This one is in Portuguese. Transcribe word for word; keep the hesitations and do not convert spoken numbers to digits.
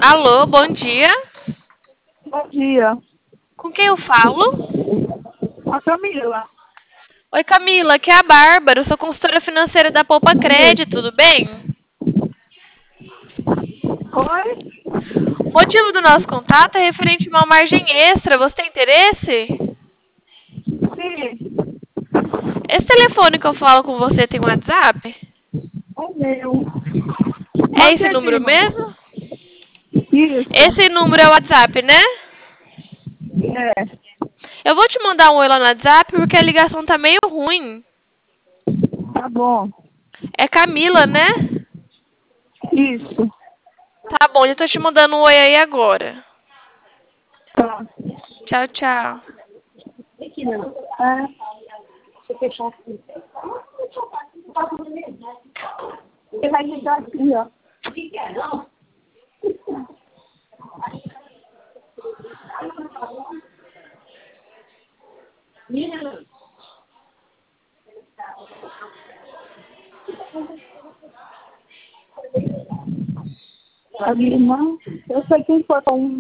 Alô, bom dia. Bom dia. Com quem eu falo? A Camila. Oi, Camila, aqui é a Bárbara, eu sou consultora financeira da Poupa Crédito, tudo bem? Oi? O motivo do nosso contato é referente a uma margem extra. Você tem interesse? Sim. Esse telefone que eu falo com você tem um WhatsApp? O meu. É Mande esse aqui, número irmão. mesmo? Isso. Esse número é o WhatsApp, né? É. Eu vou te mandar um oi lá no WhatsApp porque a ligação tá meio ruim. Tá bom. É Camila, né? Isso. Tá bom, eu tô te mandando um oi aí agora. Tá. Tchau, tchau. Aqui não. É. Deixa eu fechar aqui. Você vai me dar aqui, ó. A minha irmã, eu sei quem foi um